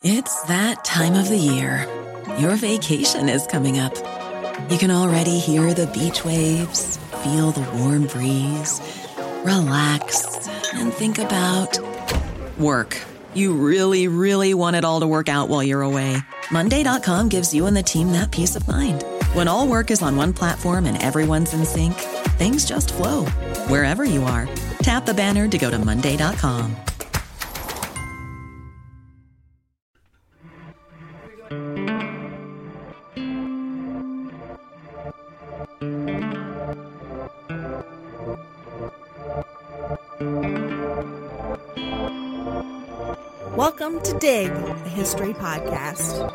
It's that time of the year. Your vacation is coming up. You can already hear the beach waves, feel the warm breeze, relax, and think about work. You really, really want it all to work out while you're away. Monday.com gives you and the team that peace of mind. When all work is on one platform and everyone's in sync, things just flow. Wherever you are, tap the banner to go to Monday.com. Welcome to Dig, a history podcast.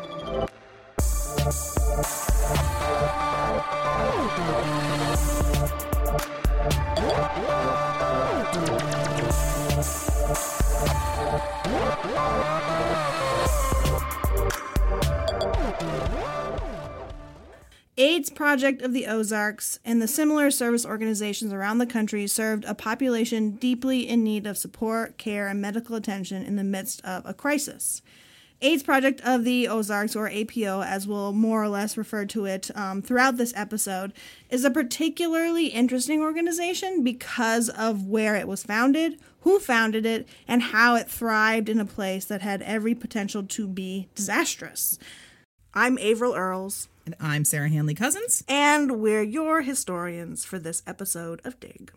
AIDS Project of the Ozarks and the similar service organizations around the country served a population deeply in need of support, care, and medical attention in the midst of a crisis. AIDS Project of the Ozarks, or APO, as we'll more or less refer to it throughout this episode, is a particularly interesting organization because of where it was founded, who founded it, and how it thrived in a place that had every potential to be disastrous. I'm Avril Earls. And I'm Sarah Hanley Cousins. And we're your historians for this episode of Dig.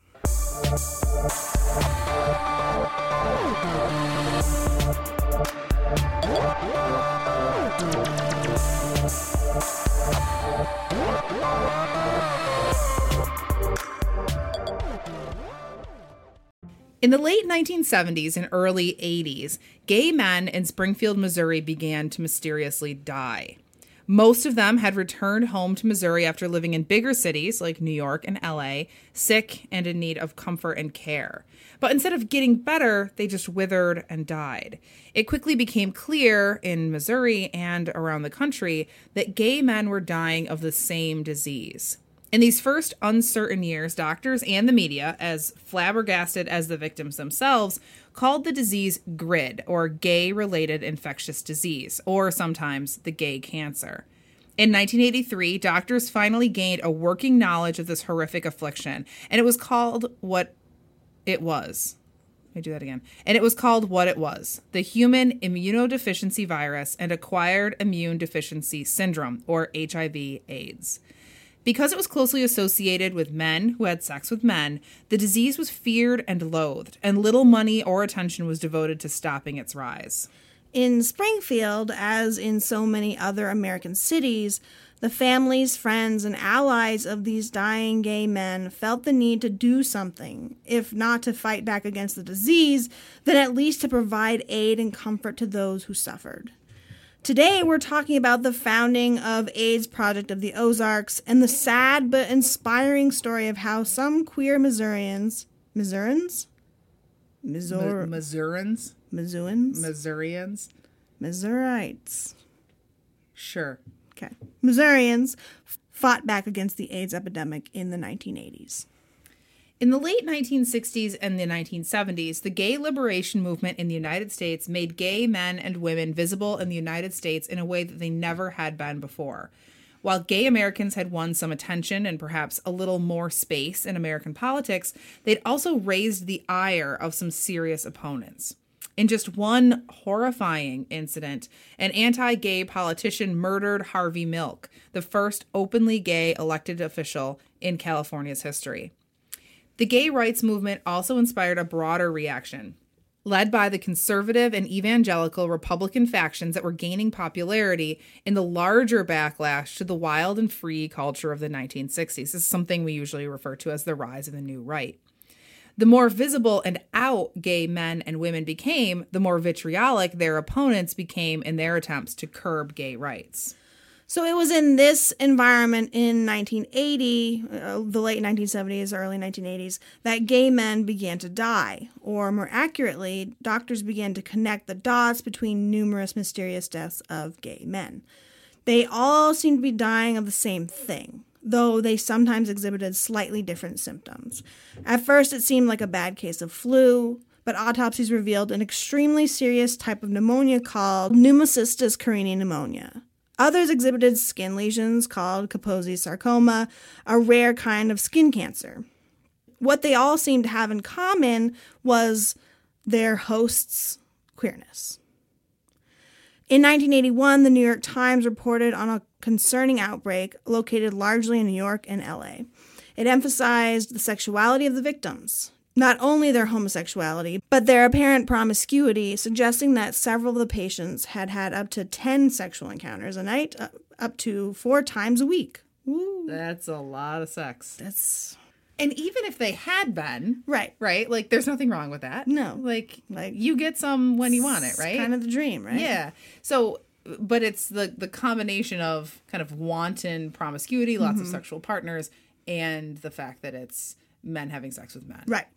In the late 1970s and early 80s, gay men in Springfield, Missouri began to mysteriously die. Most of them had returned home to Missouri after living in bigger cities like New York and LA, sick and in need of comfort and care. But instead of getting better, they just withered and died. It quickly became clear in Missouri and around the country that gay men were dying of the same disease. In these first uncertain years, doctors and the media, as flabbergasted as the victims themselves, called the disease GRID, or gay-related infectious disease, or sometimes the gay cancer. In 1983, doctors finally gained a working knowledge of this horrific affliction, and it was called what it was. Let me do that again. And it was called what it was, the human immunodeficiency virus and acquired immune deficiency syndrome, or HIV/AIDS. Because it was closely associated with men who had sex with men, the disease was feared and loathed, and little money or attention was devoted to stopping its rise. In Springfield, as in so many other American cities, the families, friends, and allies of these dying gay men felt the need to do something, if not to fight back against the disease, then at least to provide aid and comfort to those who suffered. Today, we're talking about the founding of AIDS Project of the Ozarks and the sad but inspiring story of how some queer Missourians, Missourians? Missourites. Sure. Okay. Missourians fought back against the AIDS epidemic in the 1980s. In the late 1960s and the 1970s, the gay liberation movement in the United States made gay men and women visible in the United States in a way that they never had been before. While gay Americans had won some attention and perhaps a little more space in American politics, they'd also raised the ire of some serious opponents. In just one horrifying incident, an anti-gay politician murdered Harvey Milk, the first openly gay elected official in California's history. The gay rights movement also inspired a broader reaction, led by the conservative and evangelical Republican factions that were gaining popularity in the larger backlash to the wild and free culture of the 1960s. This is something we usually refer to as the rise of the new right. The more visible and out gay men and women became, the more vitriolic their opponents became in their attempts to curb gay rights. So it was in this environment in 1980, the late 1970s, early 1980s, that gay men began to die. Or more accurately, doctors began to connect the dots between numerous mysterious deaths of gay men. They all seemed to be dying of the same thing, though they sometimes exhibited slightly different symptoms. At first, it seemed like a bad case of flu. but autopsies revealed an extremely serious type of pneumonia called pneumocystis carinii pneumonia. Others exhibited skin lesions called Kaposi sarcoma, a rare kind of skin cancer. What they all seemed to have in common was their host's queerness. In 1981, the New York Times reported on a concerning outbreak located largely in New York and LA. It emphasized the sexuality of the victims, not only their homosexuality, but their apparent promiscuity, suggesting that several of the patients had had up to 10 sexual encounters a night, up to 4 times a week. Woo. That's a lot of sex. That's... And even if they had been, Right. like, there's nothing wrong with that. No. Like you get some when you want it, right? It's kind of the dream, right? Yeah. So, but it's the combination of kind of wanton promiscuity, lots of sexual partners, and the fact that it's men having sex with men. Right.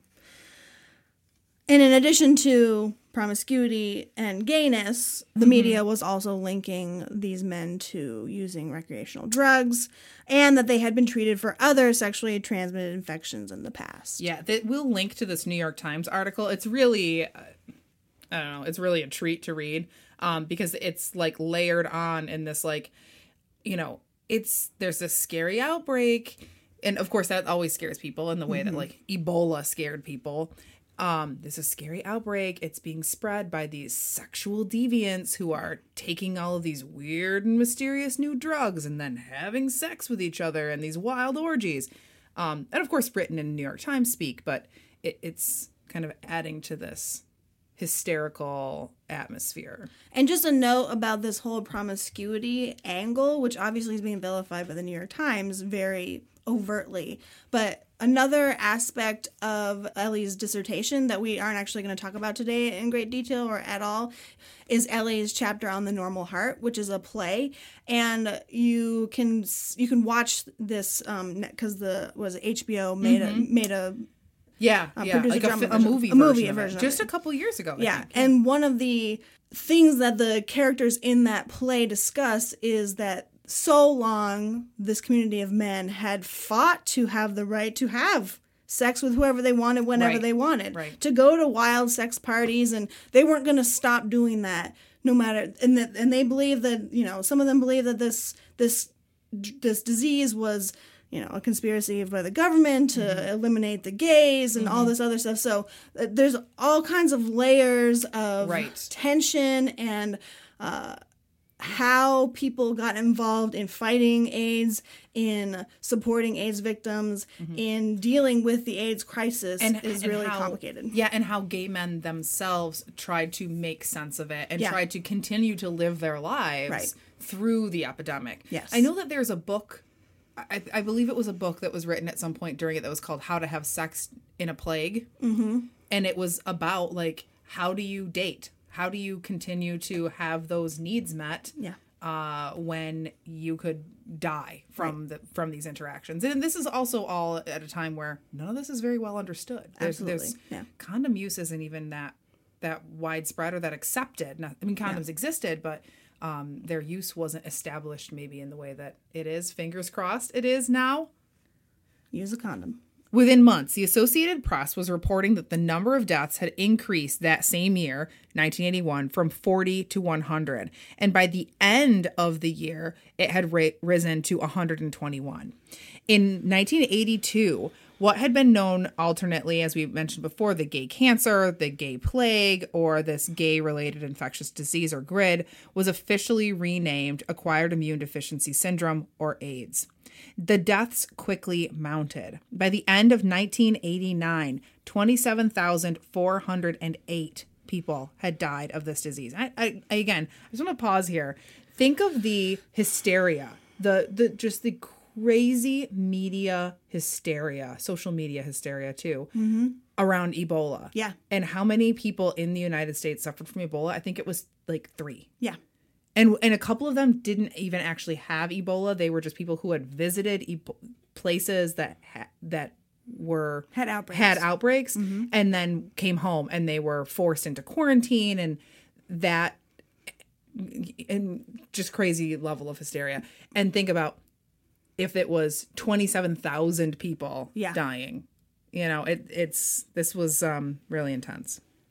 And in addition to promiscuity and gayness, the media was also linking these men to using recreational drugs and that they had been treated for other sexually transmitted infections in the past. Yeah, we'll link to this New York Times article. It's really, I don't know, it's really a treat to read because it's like layered on in this like, you know, there's this scary outbreak. And of course that always scares people in the way that like Ebola scared people. There's a scary outbreak. It's being spread by these sexual deviants who are taking all of these weird and mysterious new drugs and then having sex with each other and these wild orgies. And of course, written in New York Times speak, but it's kind of adding to this hysterical atmosphere. And just a note about this whole promiscuity angle, which obviously is being vilified by the New York Times very overtly. But another aspect of Ellie's dissertation that we aren't actually going to talk about today in great detail or at all is Ellie's chapter on the normal heart, which is a play, and you can watch this because HBO made a like a movie version of it. Just a couple years ago. I think. And one of the things that the characters in that play discuss is that so long this community of men had fought to have the right to have sex with whoever they wanted whenever they wanted, to go to wild sex parties, and they weren't going to stop doing that no matter. And they believe that, you know, some of them believe that this disease was, you know, a conspiracy by the government to eliminate the gays and all this other stuff. So there's all kinds of layers of tension and how people got involved in fighting AIDS, in supporting AIDS victims, in dealing with the AIDS crisis is really complicated. Yeah, and how gay men themselves tried to make sense of it and tried to continue to live their lives through the epidemic. Yes. I know that there's a book, I believe it was a book that was written at some point during it that was called How to Have Sex in a Plague. Mm-hmm. And it was about, like, how do you date? How do you continue to have those needs met when you could die from these interactions? And this is also all at a time where none of this is very well understood. Absolutely. Condom use isn't even that widespread or that accepted. Condoms existed, but their use wasn't established maybe in the way that it is. Fingers crossed it is now. Use a condom. Within months, the Associated Press was reporting that the number of deaths had increased that same year, 1981, from 40 to 100. And by the end of the year, it had risen to 121. In 1982, what had been known alternately, as we mentioned before, the gay cancer, the gay plague, or this gay-related infectious disease, or GRID, was officially renamed Acquired Immune Deficiency Syndrome, or AIDS. The deaths quickly mounted. By the end of 1989, 27,408 people had died of this disease. I just want to pause here. Think of the hysteria, the crazy media hysteria, social media hysteria too, around Ebola. Yeah. And how many people in the United States suffered from Ebola? I think it was like 3. Yeah. And a couple of them didn't even actually have Ebola. They were just people who had visited places that had outbreaks and then came home, and they were forced into quarantine, and just crazy level of hysteria. And think about if it was 27,000 people dying. You know, this was really intense.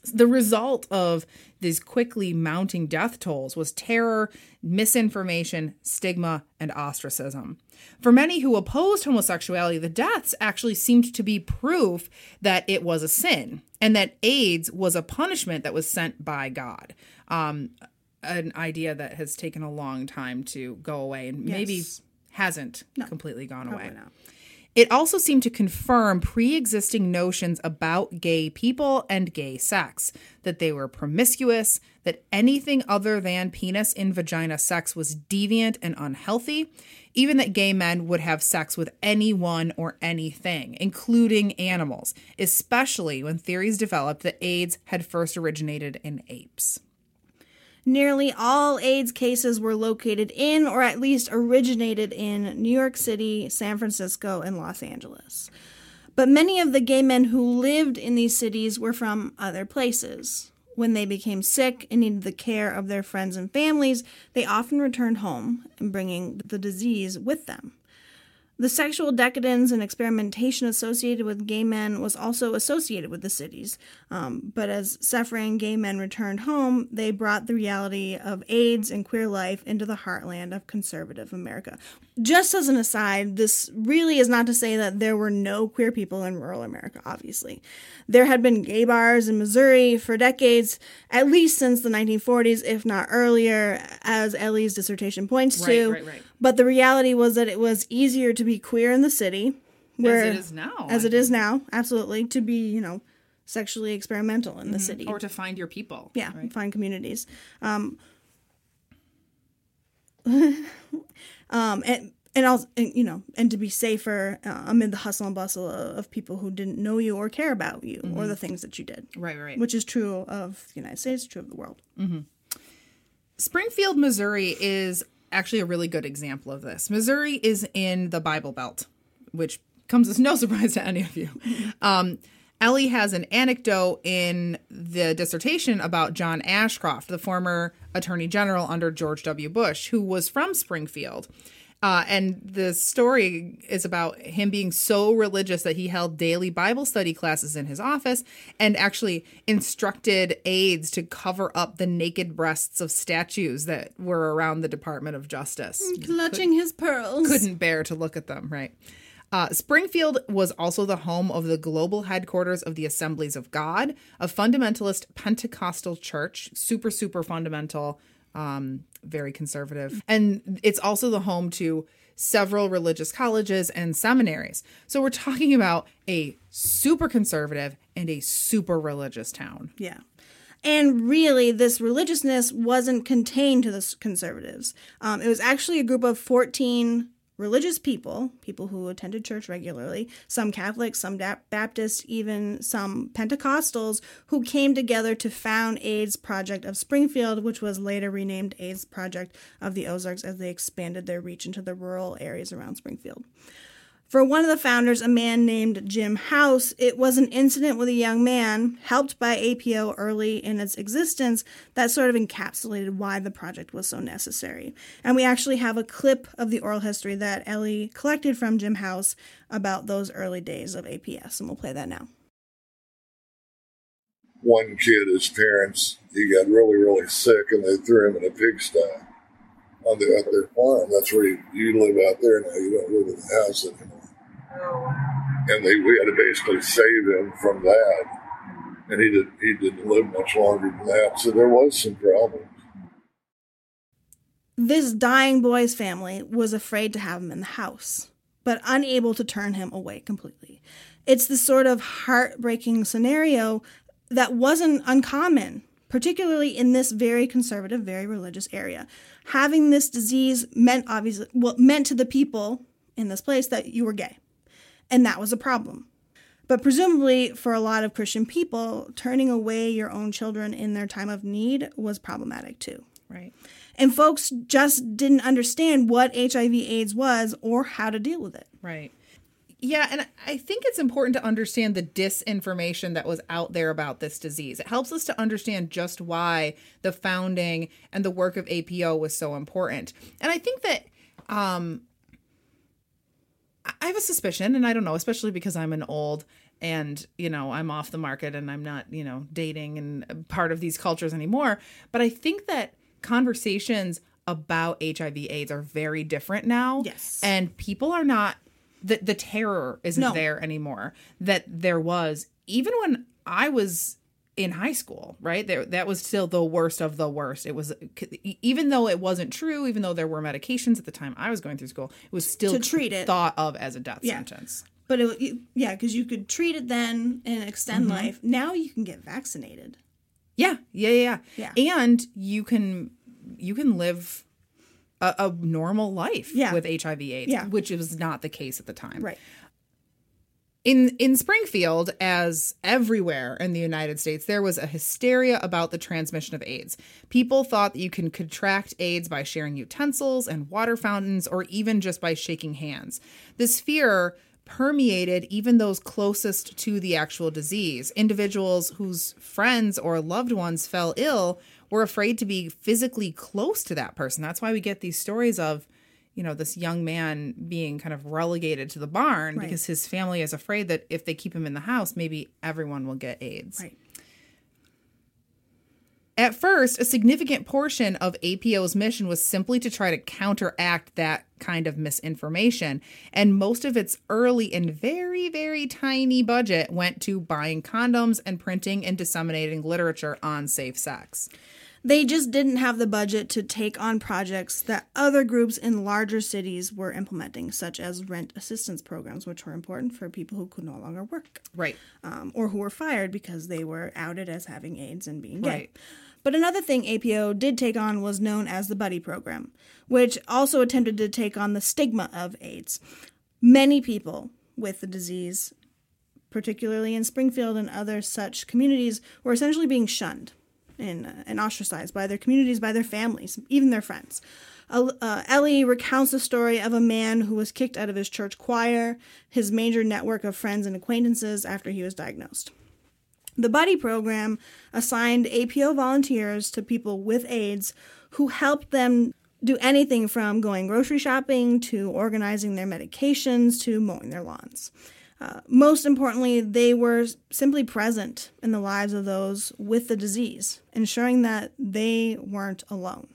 The result of these quickly mounting death tolls was terror, misinformation, stigma, and ostracism. For many who opposed homosexuality, the deaths actually seemed to be proof that it was a sin and that AIDS was a punishment that was sent by God. An idea that has taken a long time to go away and maybe hasn't completely gone away. Not. It also seemed to confirm pre-existing notions about gay people and gay sex, that they were promiscuous, that anything other than penis in vagina sex was deviant and unhealthy, even that gay men would have sex with anyone or anything, including animals, especially when theories developed that AIDS had first originated in apes. Nearly all AIDS cases were located in, or at least originated in, New York City, San Francisco, and Los Angeles. But many of the gay men who lived in these cities were from other places. When they became sick and needed the care of their friends and families, they often returned home, and bringing the disease with them. The sexual decadence and experimentation associated with gay men was also associated with the cities. But as suffering gay men returned home, they brought the reality of AIDS and queer life into the heartland of conservative America. Just as an aside, this really is not to say that there were no queer people in rural America, obviously. There had been gay bars in Missouri for decades, at least since the 1940s, if not earlier, as Ellie's dissertation points to. Right. But the reality was that it was easier to be queer in the city. As it is now. As it is now, absolutely. To be, sexually experimental in the city. Or to find your people. Yeah, right? Find communities. And also, and to be safer amid the hustle and bustle of people who didn't know you or care about you or the things that you did. Right. Which is true of the United States, true of the world. Mm-hmm. Springfield, Missouri is actually a really good example of this. Missouri is in the Bible Belt, which comes as no surprise to any of you. Ellie has an anecdote in the dissertation about John Ashcroft, the former attorney general under George W. Bush, who was from Springfield. And the story is about him being so religious that he held daily Bible study classes in his office and actually instructed aides to cover up the naked breasts of statues that were around the Department of Justice. Clutching his pearls. Couldn't bear to look at them, right? Springfield was also the home of the global headquarters of the Assemblies of God, a fundamentalist Pentecostal church, super fundamental, very conservative. And it's also the home to several religious colleges and seminaries. So we're talking about a super conservative and a super religious town. Yeah. And really, this religiousness wasn't contained to the conservatives. It was actually a group of 14 religious people who attended church regularly, some Catholics, some Baptists, even some Pentecostals, who came together to found AIDS Project of Springfield, which was later renamed AIDS Project of the Ozarks as they expanded their reach into the rural areas around Springfield. For one of the founders, a man named Jim House, it was an incident with a young man, helped by APO early in its existence, that sort of encapsulated why the project was so necessary. And we actually have a clip of the oral history that Ellie collected from Jim House about those early days of APS, and we'll play that now. One kid, his parents, he got really sick, and they threw him in a pigsty at their farm. That's where you live out there now. You don't live in the house anymore. And we had to basically save him from that. And he didn't live much longer than that. So there was some problems. This dying boy's family was afraid to have him in the house, but unable to turn him away completely. It's the sort of heartbreaking scenario that wasn't uncommon, particularly in this very conservative, very religious area. Having this disease meant to the people in this place that you were gay. And that was a problem. But presumably for a lot of Christian people, turning away your own children in their time of need was problematic too. Right. And folks just didn't understand what HIV/AIDS was or how to deal with it. Right. Yeah, and I think it's important to understand the disinformation that was out there about this disease. It helps us to understand just why the founding and the work of APO was so important. And I think that I have a suspicion, and I don't know, especially because I'm an old and, I'm off the market and I'm not, dating and part of these cultures anymore. But I think that conversations about HIV/AIDS are very different now. Yes. And people are not, the terror isn't there anymore that there was even when I was in high school, right? That was still the worst of the worst. It was, even though it wasn't true, even though there were medications at the time I was going through school, it was still to treat it, thought of as a death sentence. But because you could treat it then and extend life. Now you can get vaccinated. Yeah. And you can live a normal life with HIV/AIDS, which was not the case at the time. Right. In Springfield, as everywhere in the United States, there was a hysteria about the transmission of AIDS. People thought that you can contract AIDS by sharing utensils and water fountains, or even just by shaking hands. This fear permeated even those closest to the actual disease. Individuals whose friends or loved ones fell ill were afraid to be physically close to that person. That's why we get these stories of, this young man being kind of relegated to the barn because his family is afraid that if they keep him in the house, maybe everyone will get AIDS. Right. At first, a significant portion of APO's mission was simply to try to counteract that kind of misinformation. And most of its early and very, very tiny budget went to buying condoms and printing and disseminating literature on safe sex. They just didn't have the budget to take on projects that other groups in larger cities were implementing, such as rent assistance programs, which were important for people who could no longer work. Right. Or who were fired because they were outed as having AIDS and being gay. Right. But another thing APO did take on was known as the Buddy Program, which also attempted to take on the stigma of AIDS. Many people with the disease, particularly in Springfield and other such communities, were essentially being shunned and ostracized by their communities, by their families, even their friends. Ellie recounts the story of a man who was kicked out of his church choir, his major network of friends and acquaintances, after he was diagnosed. The Buddy Program assigned APO volunteers to people with AIDS who helped them do anything from going grocery shopping to organizing their medications to mowing their lawns. Most importantly, they were simply present in the lives of those with the disease, ensuring that they weren't alone.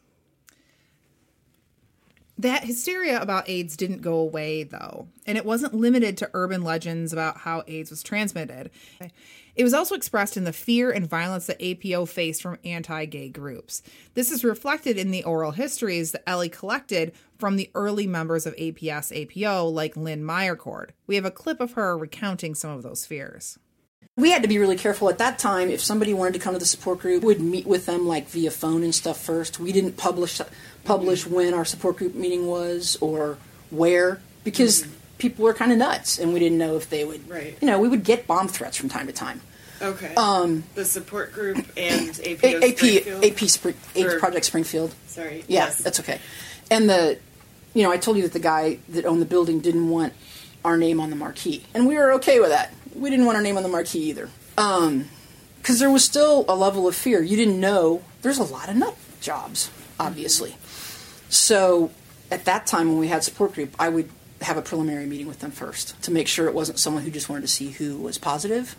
That hysteria about AIDS didn't go away, though, and it wasn't limited to urban legends about how AIDS was transmitted. It was also expressed in the fear and violence that APO faced from anti-gay groups. This is reflected in the oral histories that Ellie collected from the early members of APS-APO, like Lynn Meyercord. We have a clip of her recounting some of those fears. We had to be really careful at that time. If somebody wanted to come to the support group, we'd meet with them like via phone and stuff first. We didn't publish when our support group meeting was or where, because people were kind of nuts, and we didn't know if they would. Right. We would get bomb threats from time to time. Okay. The support group and AP Springfield? Project Springfield. Sorry. Yeah, yes. That's okay. And I told you that the guy that owned the building didn't want our name on the marquee, and we were okay with that. We didn't want our name on the marquee either. Because there was still a level of fear. You didn't know. There's a lot of nut jobs, obviously. So at that time when we had support group, I would have a preliminary meeting with them first to make sure it wasn't someone who just wanted to see who was positive,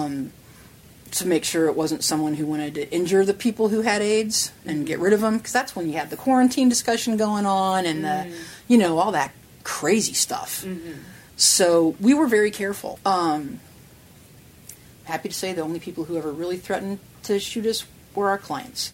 to make sure it wasn't someone who wanted to injure the people who had AIDS and get rid of them, because that's when you had the quarantine discussion going on and all that crazy stuff. Mm-hmm. So we were very careful. Happy to say the only people who ever really threatened to shoot us were our clients.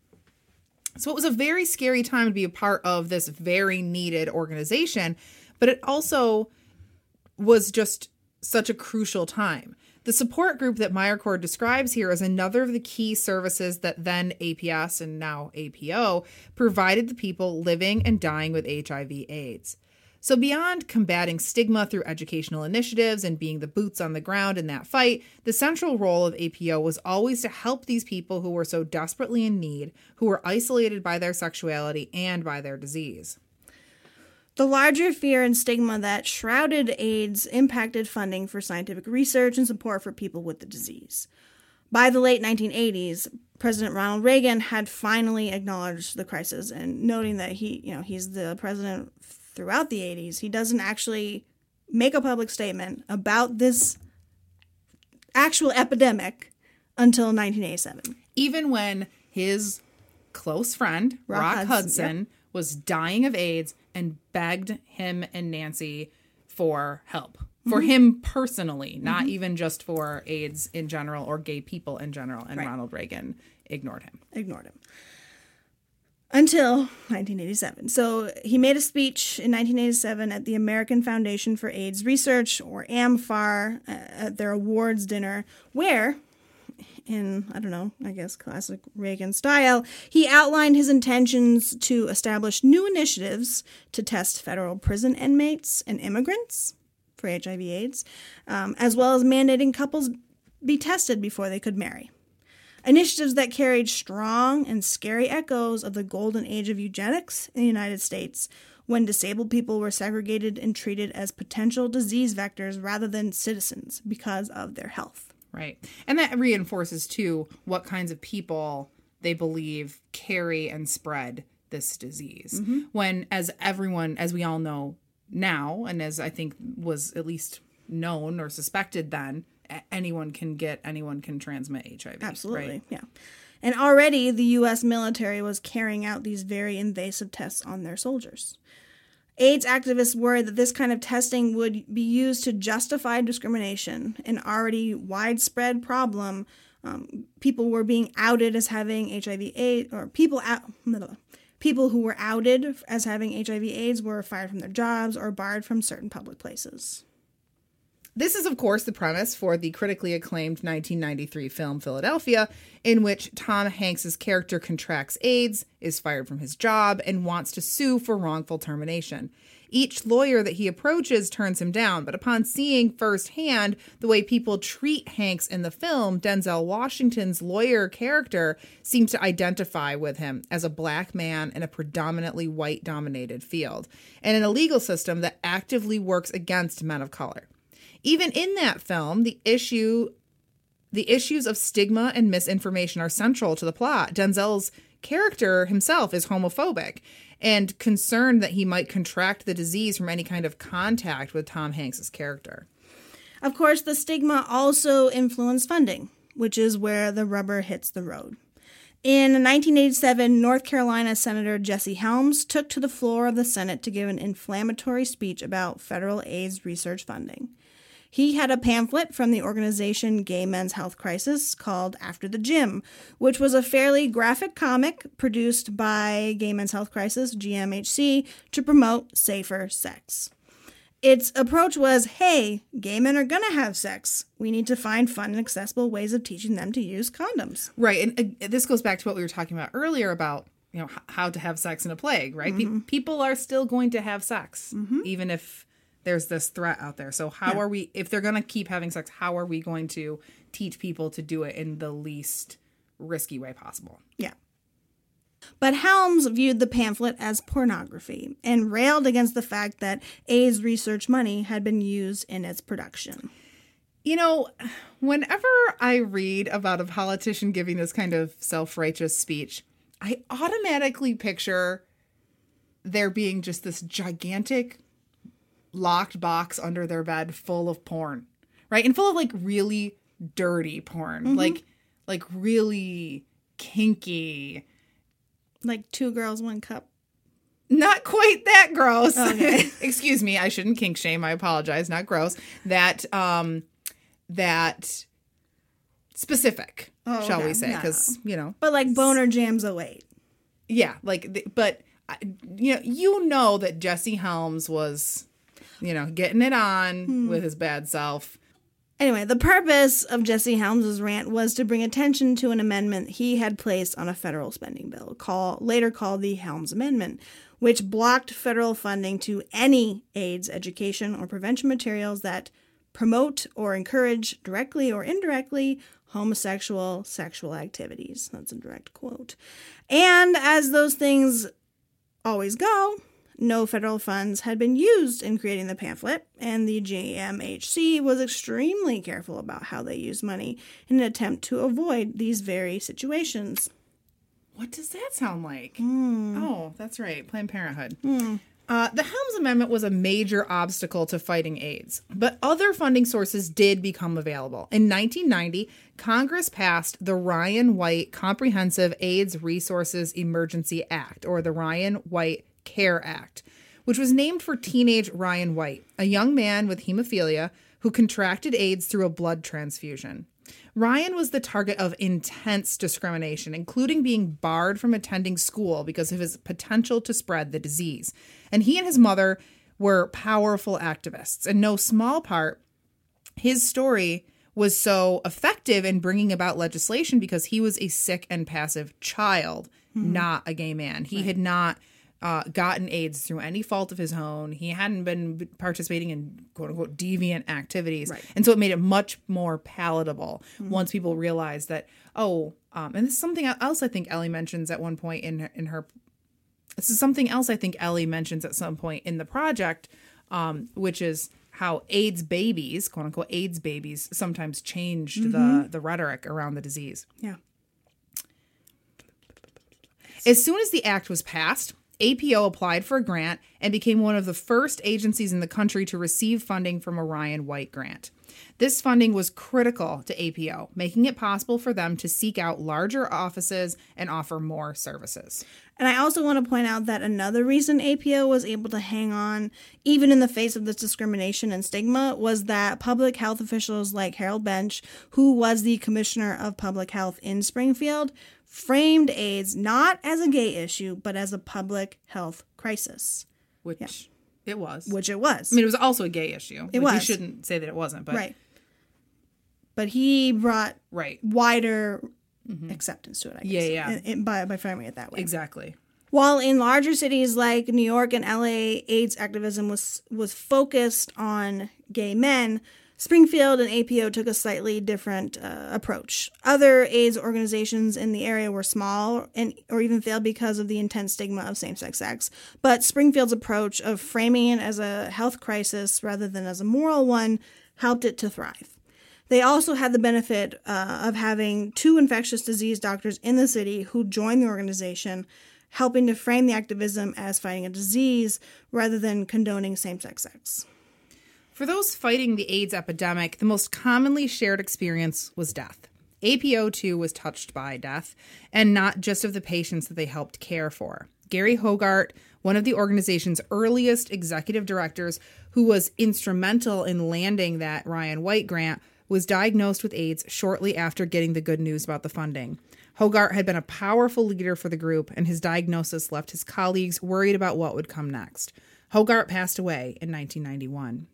So it was a very scary time to be a part of this very needed organization, but it also was just such a crucial time. The support group that Meyercord describes here is another of the key services that then APS and now APO provided the people living and dying with HIV/AIDS. So beyond combating stigma through educational initiatives and being the boots on the ground in that fight, the central role of APO was always to help these people who were so desperately in need, who were isolated by their sexuality and by their disease. The larger fear and stigma that shrouded AIDS impacted funding for scientific research and support for people with the disease. By the late 1980s, President Ronald Reagan had finally acknowledged the crisis, and noting that he's the president throughout the 80s, he doesn't actually make a public statement about this actual epidemic until 1987. Even when his close friend, Rock Hudson, was dying of AIDS and begged him and Nancy for help. For him personally, not even just for AIDS in general or gay people in general. And Ronald Reagan ignored him. Until 1987. So he made a speech in 1987 at the American Foundation for AIDS Research, or AMFAR, at their awards dinner, where, in, I don't know, I guess classic Reagan style, he outlined his intentions to establish new initiatives to test federal prison inmates and immigrants for HIV/AIDS, as well as mandating couples be tested before they could marry. Initiatives that carried strong and scary echoes of the golden age of eugenics in the United States, when disabled people were segregated and treated as potential disease vectors rather than citizens because of their health. Right. And that reinforces, too, what kinds of people they believe carry and spread this disease. When, as we all know now, and as I think was at least known or suspected then, anyone can transmit HIV. Absolutely, right? Yeah. And already the U.S. military was carrying out these very invasive tests on their soldiers. AIDS activists worried that this kind of testing would be used to justify discrimination, an already widespread problem. People were being outed as having HIV/AIDS, or people who were outed as having HIV/AIDS were fired from their jobs or barred from certain public places. This is, of course, the premise for the critically acclaimed 1993 film Philadelphia, in which Tom Hanks's character contracts AIDS, is fired from his job, and wants to sue for wrongful termination. Each lawyer that he approaches turns him down, but upon seeing firsthand the way people treat Hanks in the film, Denzel Washington's lawyer character seems to identify with him as a black man in a predominantly white-dominated field, and in a legal system that actively works against men of color. Even in that film, the issues of stigma and misinformation are central to the plot. Denzel's character himself is homophobic and concerned that he might contract the disease from any kind of contact with Tom Hanks's character. Of course, the stigma also influenced funding, which is where the rubber hits the road. In 1987, North Carolina Senator Jesse Helms took to the floor of the Senate to give an inflammatory speech about federal AIDS research funding. He had a pamphlet from the organization Gay Men's Health Crisis called After the Gym, which was a fairly graphic comic produced by Gay Men's Health Crisis, GMHC, to promote safer sex. Its approach was, hey, gay men are going to have sex. We need to find fun and accessible ways of teaching them to use condoms. Right, and this goes back to what we were talking about earlier about, how to have sex in a plague, right? People are still going to have sex, even if there's this threat out there. So how are we, if they're going to keep having sex, how are we going to teach people to do it in the least risky way possible? Yeah. But Helms viewed the pamphlet as pornography and railed against the fact that AIDS research money had been used in its production. Whenever I read about a politician giving this kind of self-righteous speech, I automatically picture there being just this gigantic locked box under their bed full of porn, right? And full of really dirty porn, like really kinky. Like 2 girls, 1 cup. Not quite that gross. Okay. Excuse me, I shouldn't kink shame. I apologize. Not gross. That specific, shall we say? Because But like Boner Jams 08. Yeah, but that Jesse Helms was, getting it on with his bad self. Anyway, the purpose of Jesse Helms' rant was to bring attention to an amendment he had placed on a federal spending bill, later called the Helms Amendment, which blocked federal funding to any AIDS education or prevention materials that promote or encourage, directly or indirectly, homosexual sexual activities. That's a direct quote. And as those things always go, no federal funds had been used in creating the pamphlet, and the GMHC was extremely careful about how they used money in an attempt to avoid these very situations. What does that sound like? Oh, that's right. Planned Parenthood. The Helms Amendment was a major obstacle to fighting AIDS, but other funding sources did become available. In 1990, Congress passed the Ryan White Comprehensive AIDS Resources Emergency Act, or the Ryan White CARE Act, which was named for teenage Ryan White, a young man with hemophilia who contracted AIDS through a blood transfusion. Ryan was the target of intense discrimination, including being barred from attending school because of his potential to spread the disease. And he and his mother were powerful activists. In no small part, his story was so effective in bringing about legislation because he was a sick and passive child, not a gay man. He had not gotten AIDS through any fault of his own. He hadn't been participating in quote unquote deviant activities. Right. And so it made it much more palatable once people realized that, and this is something else I think Ellie mentions at one point in her, this is something else I think Ellie mentions at some point in the project, which is how AIDS babies, quote unquote AIDS babies, sometimes changed the rhetoric around the disease. Yeah. As soon as the act was passed, APO applied for a grant and became one of the first agencies in the country to receive funding from a Ryan White grant. This funding was critical to APO, making it possible for them to seek out larger offices and offer more services. And I also want to point out that another reason APO was able to hang on, even in the face of this discrimination and stigma, was that public health officials like Harold Bench, who was the commissioner of public health in Springfield, framed AIDS not as a gay issue, but as a public health crisis. Which it was. Which it was. I mean, it was also a gay issue. It was. You shouldn't say that it wasn't, but... Right. But he brought wider acceptance to it, I guess. Yeah. By framing it that way. Exactly. While in larger cities like New York and LA, AIDS activism was focused on gay men, Springfield and APO took a slightly different approach. Other AIDS organizations in the area were small or even failed because of the intense stigma of same-sex sex. But Springfield's approach of framing it as a health crisis rather than as a moral one helped it to thrive. They also had the benefit of having 2 infectious disease doctors in the city who joined the organization, helping to frame the activism as fighting a disease rather than condoning same-sex sex. For those fighting the AIDS epidemic, the most commonly shared experience was death. APO, too, was touched by death, and not just of the patients that they helped care for. Gary Hogarth, one of the organization's earliest executive directors, who was instrumental in landing that Ryan White grant, was diagnosed with AIDS shortly after getting the good news about the funding. Hogarth had been a powerful leader for the group, and his diagnosis left his colleagues worried about what would come next. Hogarth passed away in 1991.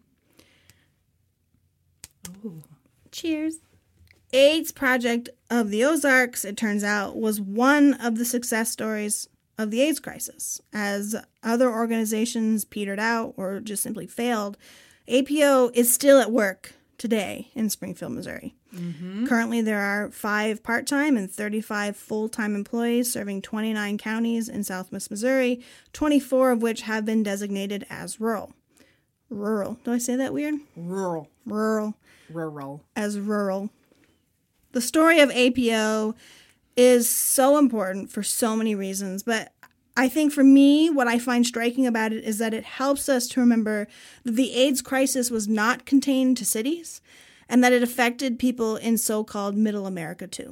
Ooh. Cheers. AIDS Project of the Ozarks, it turns out, was one of the success stories of the AIDS crisis. As other organizations petered out or just simply failed, APO is still at work today in Springfield, Missouri. Currently, there are 5 part-time and 35 full-time employees serving 29 counties in southwest Missouri, 24 of which have been designated as rural. Rural. Do I say that weird? Rural. As rural. The story of APO is so important for so many reasons, but I think for me, what I find striking about it is that it helps us to remember that the AIDS crisis was not contained to cities and that it affected people in so-called middle America too.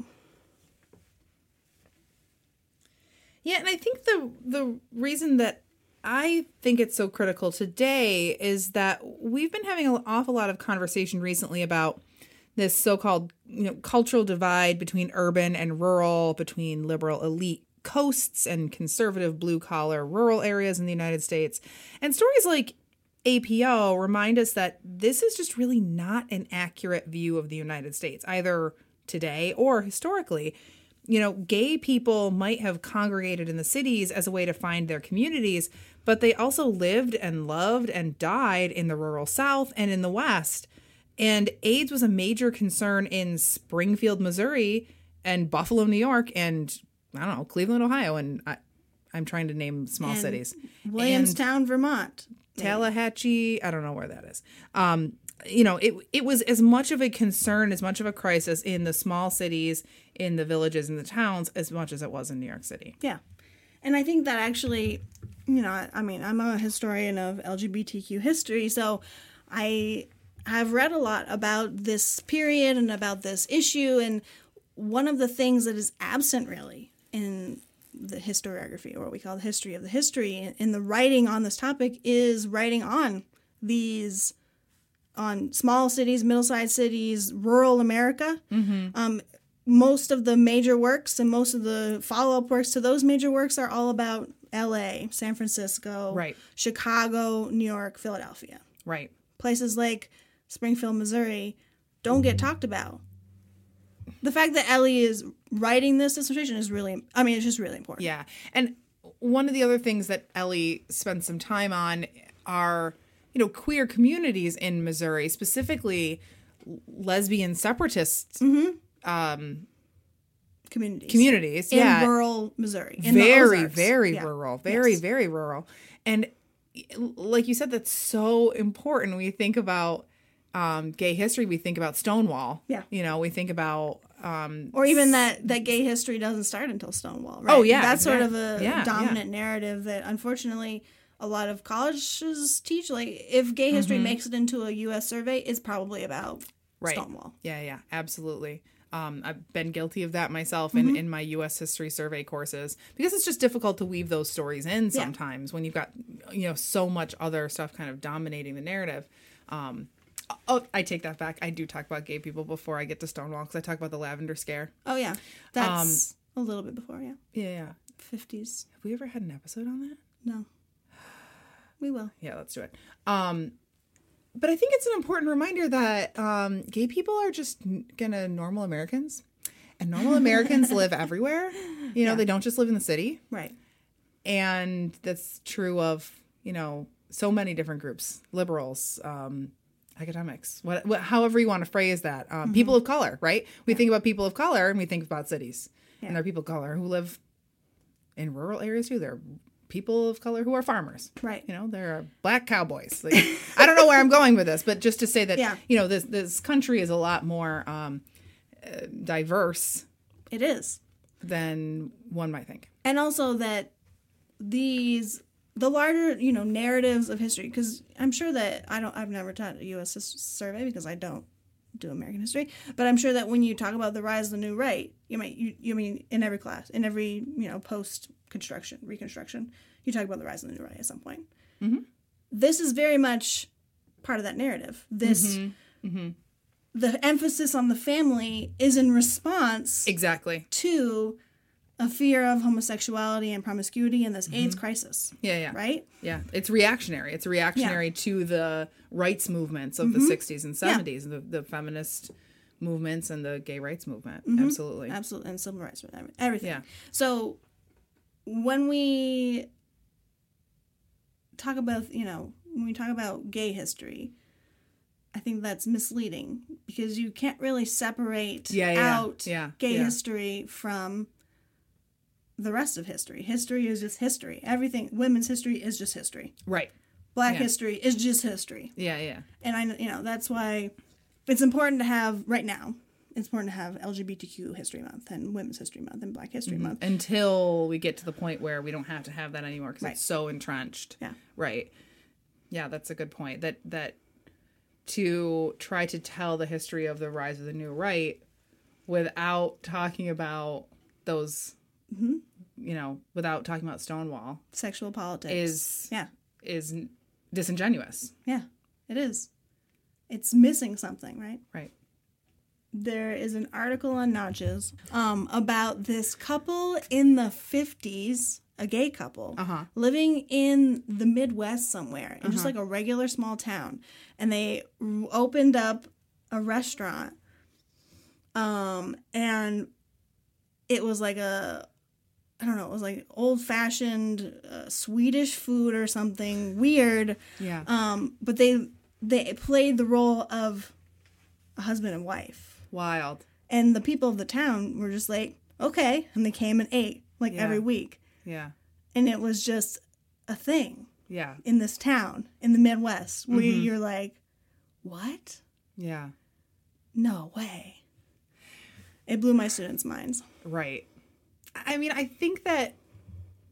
Yeah, and I think the reason that I think it's so critical today is that we've been having an awful lot of conversation recently about this so-called, cultural divide between urban and rural, between liberal elite coasts and conservative blue-collar rural areas in the United States. And stories like APO remind us that this is just really not an accurate view of the United States, either today or historically. Gay people might have congregated in the cities as a way to find their communities, but they also lived and loved and died in the rural South and in the West. And AIDS was a major concern in Springfield, Missouri, and Buffalo, New York, and, Cleveland, Ohio. And I'm trying to name small cities. Williamstown, Vermont. Tallahatchie, I don't know where that is. It was as much of a concern, as much of a crisis in the small cities, in the villages, in the towns, as much as it was in New York City. Yeah. And I think that actually I mean, I'm a historian of LGBTQ history, so I have read a lot about this period and about this issue, and one of the things that is absent really in the historiography, or what we call the history of the history, in the writing on this topic, is writing on small cities, middle-sized cities, rural America. Most of the major works and most of the follow-up works to those major works are all about LA, San Francisco, Right. Chicago, New York, Philadelphia. Right. Places like Springfield, Missouri don't get talked about. The fact that Ellie is writing this dissertation is really, it's just really important. Yeah. And one of the other things that Ellie spends some time on are, queer communities in Missouri, specifically lesbian separatists. Communities, in yeah. rural Missouri. In very, the Ozarks. very Yeah. rural. Very, Yes. very rural. And like you said, that's so important. When we think about gay history, we think about Stonewall. Yeah. We think about... or even that gay history doesn't start until Stonewall, right? Oh, yeah. That's sort of a dominant yeah. narrative that, unfortunately, a lot of colleges teach. Like, if gay history makes it into a U.S. survey, it's probably about Stonewall. Yeah, absolutely. I've been guilty of that myself in my U.S. history survey courses, because it's just difficult to weave those stories in sometimes when you've got, so much other stuff kind of dominating the narrative. I take that back. I do talk about gay people before I get to Stonewall, because I talk about the Lavender Scare. Oh, yeah. That's a little bit before, yeah. Yeah. 50s. Have we ever had an episode on that? No. We will. Yeah, let's do it. But I think it's an important reminder that gay people are just normal Americans, and normal Americans live everywhere. They don't just live in the city. Right. And that's true of, so many different groups, liberals, academics, however you want to phrase that. People of color, right? We think about people of color and we think about cities. Yeah. And there are people of color who live in rural areas too. There are people of color who are farmers. Right. There are black cowboys. Like, I don't know where I'm going with this, but just to say that, this country is a lot more diverse. It is. Than one might think. And also that the larger, narratives of history, because I'm sure that I've never taught a U.S. survey because I don't do American history, but I'm sure that when you talk about the rise of the new right, you mean in every class, in every, post-construction, reconstruction, you talk about the rise of the new right at some point. Mm-hmm. This is very much part of that narrative. This, the emphasis on the family is in response exactly to a fear of homosexuality and promiscuity and this AIDS crisis. Yeah. Right? Yeah. It's reactionary. It's reactionary to the rights movements of the 60s and 70s, and the feminist movements and the gay rights movement. Absolutely. Absolutely. And civil rights, everything. Yeah. So when we talk about, gay history, I think that's misleading, because you can't really separate out gay history from the rest of history. History is just history. Everything, women's history is just history. Right. Black history is just history. Yeah. And that's why it's important to have, right now, it's important to have LGBTQ History Month and Women's History Month and Black History Month. Until we get to the point where we don't have to have that anymore, because it's so entrenched. Yeah. Right. Yeah, that's a good point. That to try to tell the history of the rise of the new right without talking about those... without talking about Stonewall, sexual politics is disingenuous. Yeah, it is. It's missing something, right? Right. There is an article on Notches about this couple in the 50s, a gay couple, living in the Midwest somewhere, in just like a regular small town, and they opened up a restaurant, and it was like it was like old-fashioned Swedish food or something weird. Yeah. But they played the role of a husband and wife. Wild. And the people of the town were just like, okay. And they came and ate every week. Yeah. And it was just a thing. Yeah. In this town, in the Midwest, where you're like, what? Yeah. No way. It blew my students' minds. Right. I mean, I think that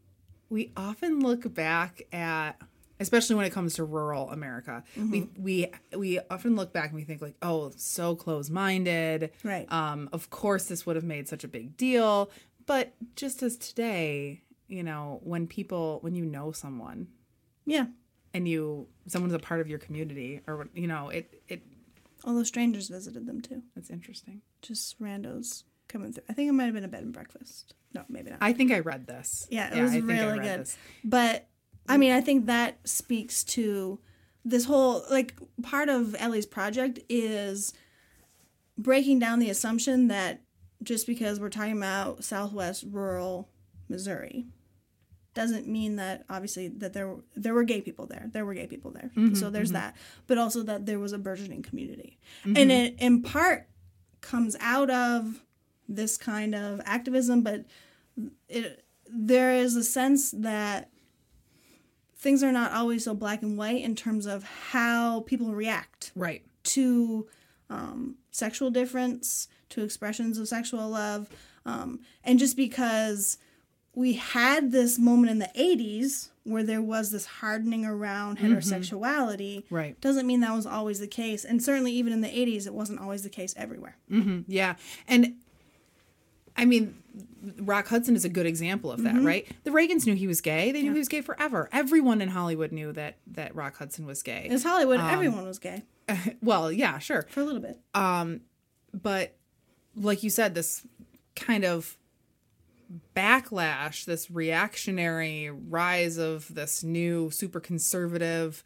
we often look back at, especially when it comes to rural America, we often look back and we think like, oh, so close-minded. Right. Of course, this would have made such a big deal. But just as today, when you know someone, yeah, and someone's a part of your community, or it. All those strangers visited them too. That's interesting. Just randos coming through. I think it might have been a bed and breakfast. No, maybe not. I think I read this. Yeah, it was really good. This. But I mean, I think that speaks to this whole, like, part of Ellie's project is breaking down the assumption that just because we're talking about Southwest rural Missouri doesn't mean that, obviously, that there were gay people there. There were gay people there. So there's that. But also that there was a burgeoning community. And it, in part, comes out of this kind of activism, but there is a sense that things are not always so black and white in terms of how people react to sexual difference, to expressions of sexual love. And just because we had this moment in the 80s where there was this hardening around heterosexuality, doesn't mean that was always the case. And certainly even in the 80s, it wasn't always the case everywhere. Yeah. And I mean, Rock Hudson is a good example of that, right? The Reagans knew he was gay. They knew he was gay forever. Everyone in Hollywood knew that Rock Hudson was gay. It's Hollywood. Everyone was gay. Well, yeah, sure. For a little bit. But like you said, this kind of backlash, this reactionary rise of this new super conservative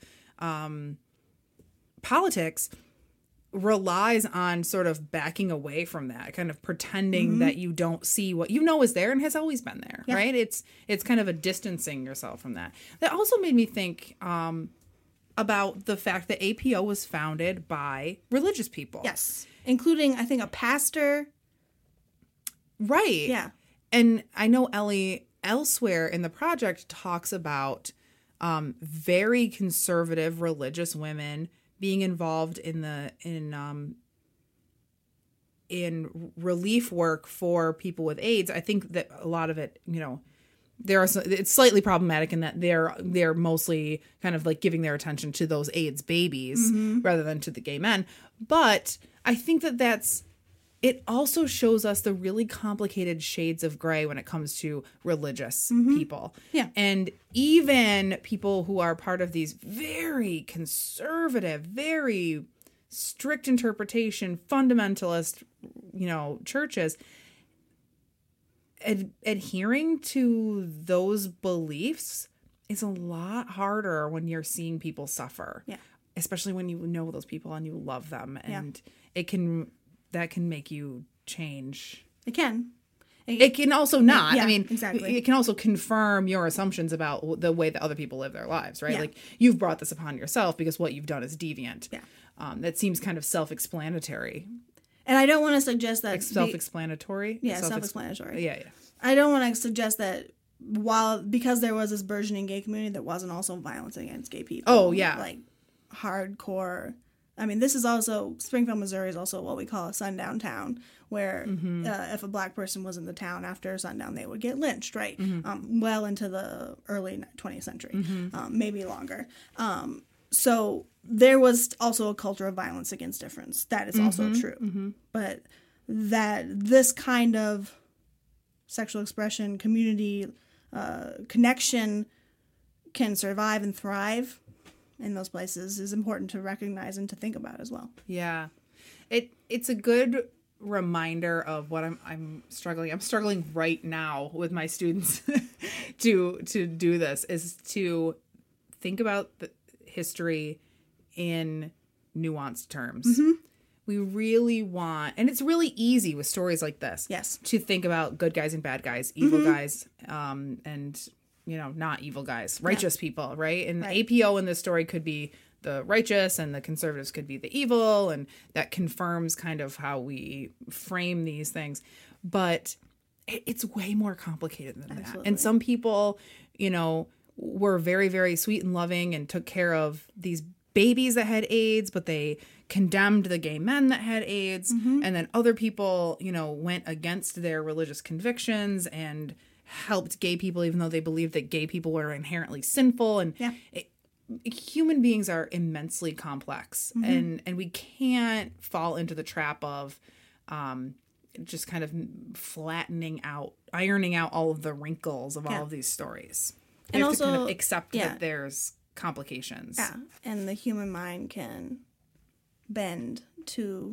politics relies on sort of backing away from that, kind of pretending that you don't see what you know is there and has always been there, right? It's kind of a distancing yourself from that. That also made me think about the fact that APO was founded by religious people. Yes. Including, I think, a pastor. Right. Yeah. And I know Ellie elsewhere in the project talks about very conservative religious women being involved in relief work for people with AIDS. I think that a lot of it, it's slightly problematic in that they're mostly kind of like giving their attention to those AIDS babies rather than to the gay men. But I think it also shows us the really complicated shades of gray when it comes to religious people. Yeah. And even people who are part of these very conservative, very strict interpretation, fundamentalist, churches, adhering to those beliefs is a lot harder when you're seeing people suffer. Yeah. Especially when you know those people and you love them. And that can make you change. It can. It can also not. Yeah, I mean, exactly. It can also confirm your assumptions about the way that other people live their lives, right? Yeah. Like, you've brought this upon yourself because what you've done is deviant. Yeah. That seems kind of self-explanatory. And I don't want to suggest that... Self-explanatory? Yeah, self-explanatory. Yeah. I don't want to suggest that because there was this burgeoning gay community, there wasn't also violence against gay people. Oh, yeah. Like, hardcore... I mean, this is also, Springfield, Missouri is also what we call a sundown town, where if a black person was in the town after sundown, they would get lynched, right? Well into the early 20th century, maybe longer. So there was also a culture of violence against difference. That is also true. But that this kind of sexual expression, community connection can survive and thrive in those places is important to recognize and to think about as well. Yeah. It's a good reminder of what I'm struggling. I'm struggling right now with my students to do this, is to think about the history in nuanced terms. We really want, and it's really easy with stories like this, to think about good guys and bad guys, evil guys, and not evil guys, righteous people, right? And the APO in this story could be the righteous and the conservatives could be the evil, and that confirms kind of how we frame these things. But it's way more complicated than that. And some people, were very, very sweet and loving and took care of these babies that had AIDS, but they condemned the gay men that had AIDS. And then other people, went against their religious convictions and helped gay people, even though they believed that gay people were inherently sinful. And human beings are immensely complex, and we can't fall into the trap of just kind of ironing out all of the wrinkles of all of these stories. You have to kind of accept that there's complications. Yeah, and the human mind can bend to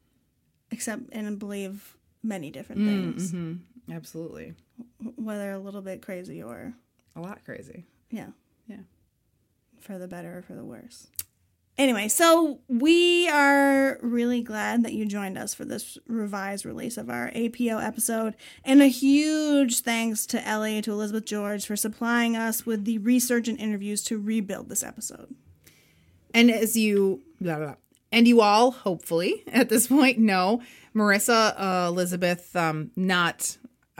accept and believe many different things. Absolutely. Whether a little bit crazy or a lot crazy. Yeah. Yeah. For the better or for the worse. Anyway, so we are really glad that you joined us for this revised release of our APO episode. And a huge thanks to Ellie, to Elizabeth George, for supplying us with the research and interviews to rebuild this episode. And as you all, hopefully, at this point know, Marissa, Elizabeth, not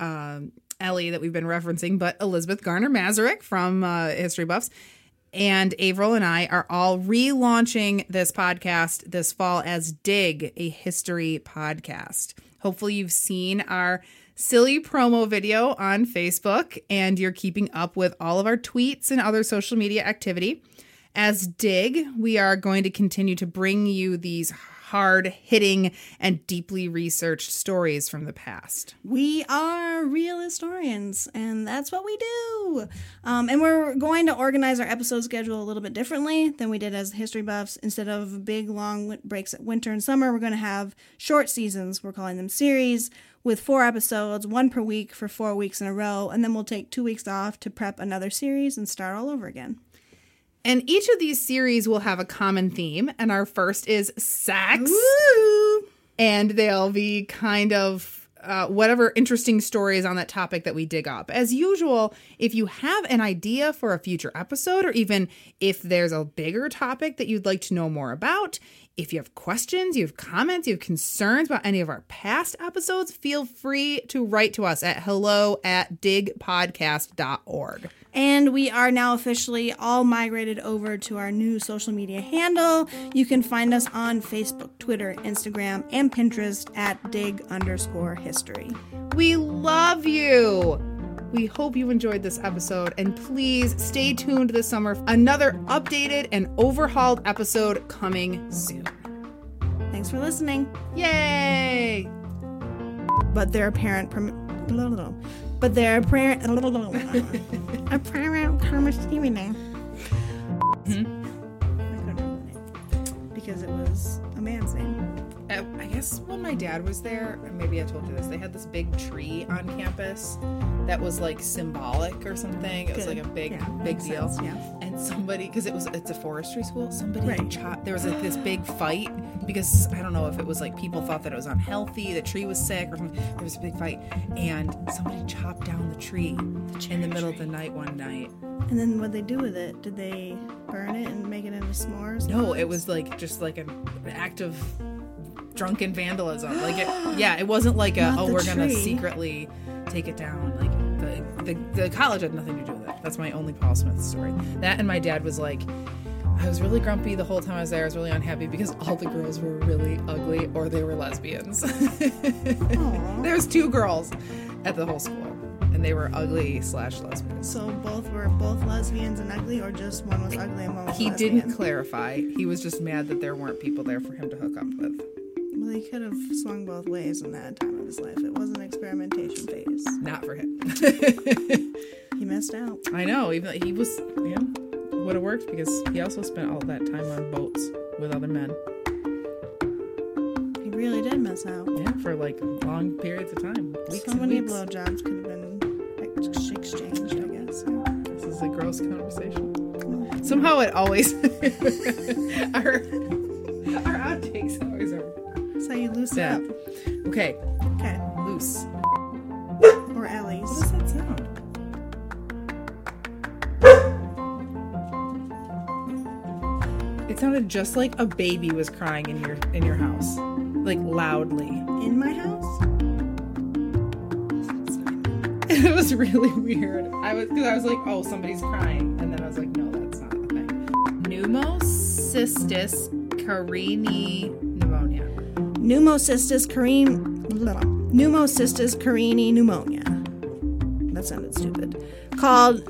Ellie that we've been referencing, but Elizabeth Garner-Mazurek from History Buffs, and Avril and I are all relaunching this podcast this fall as Dig, a history podcast. Hopefully you've seen our silly promo video on Facebook and you're keeping up with all of our tweets and other social media activity. As Dig, we are going to continue to bring you these hard-hitting and deeply researched stories from the past. We are real historians, and that's what we do. And we're going to organize our episode schedule a little bit differently than we did as History Buffs. Instead of big, long breaks at winter and summer, we're going to have short seasons. We're calling them series, with 4 episodes, 1 per week for 4 weeks in a row, and then we'll take 2 weeks off to prep another series and start all over again. And each of these series will have a common theme, and our first is sex. Woo! And they'll be kind of whatever interesting stories on that topic that we dig up. As usual, if you have an idea for a future episode, or even if there's a bigger topic that you'd like to know more about, if you have questions, you have comments, you have concerns about any of our past episodes, feel free to write to us at hello@digpodcast.org. And we are now officially all migrated over to our new social media handle. You can find us on Facebook, Twitter, Instagram, and Pinterest at dig_history. We love you. We hope you enjoyed this episode, and please stay tuned this summer for another updated and overhauled episode coming soon. Thanks for listening. Yay! But their apparent promiscuity. Because it was a man's name. I guess when my dad was there, maybe I told you this, they had this big tree on campus that was like symbolic or something. It was like a big deal. Sense, yeah. And somebody, because it's a forestry school, there was like this big fight because I don't know if it was like people thought that it was unhealthy, the tree was sick or something. There was a big fight and somebody chopped down the tree in the middle of the night one night. And then what'd they do with it? Did they burn it and make it into s'mores? No, it was like just like an act of drunken vandalism. Like it wasn't like we're gonna secretly take it down. Like the college had nothing to do with it. That's my only Paul Smith story. That and my dad was like, I was really grumpy the whole time I was there. I was really unhappy because all the girls were really ugly or they were lesbians. There was 2 girls at the whole school and they were ugly/lesbians. So both were lesbians and ugly, or just one was ugly and one was lesbian? He didn't clarify. He was just mad that there weren't people there for him to hook up with. Well, he could have swung both ways in that time of his life. It was an experimentation phase. Not for him. He missed out. I know. Even he was, would have worked because he also spent all that time on boats with other men. He really did miss out. Yeah, for like long periods of time. Weeks so many blowjobs could have been exchanged, I guess. This is a gross conversation. Somehow it always our outtakes always are. That's how you loosen up. Okay. Okay. Loose. Or Ellie's. What does that sound? It sounded just like a baby was crying in your house. Like loudly. In my house? It was really weird. Because I was like, oh, somebody's crying. And then I was like, no, that's not the thing. Pneumocystis carinii pneumonia. Pneumocystis carinii pneumonia. that sounded stupid. Called.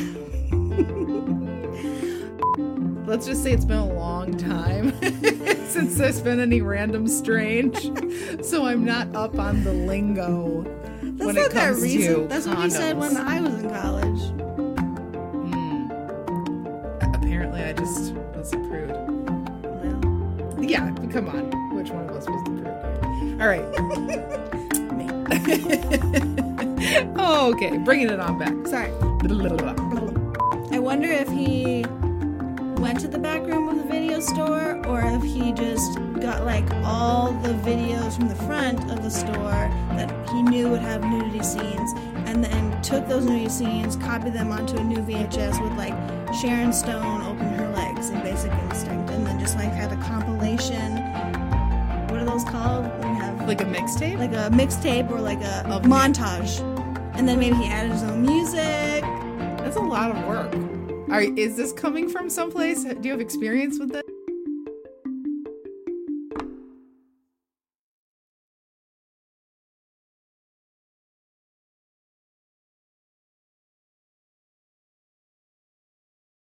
Let's just say it's been a long time since there's been any random strange, so I'm not up on the lingo when it comes to That's condoms. what he said when I was in college. Apparently, I just was a prude. Well, Yeah, come on. Which one of us was the prude? All right. Oh, okay, bringing it on back. sorry. I wonder if he went to the back room of the video store, or if he just got like all the videos from the front of the store that he knew would have nudity scenes, and then took those nudity scenes, copied them onto a new VHS with like Sharon Stone open her legs in Basic Instinct, and then just like had a compilation. What are those called? When you have Like a mixtape? like a mixtape or like a montage, and then maybe he added his own music. That's a lot of work. Is this coming from someplace? Do you have experience with this?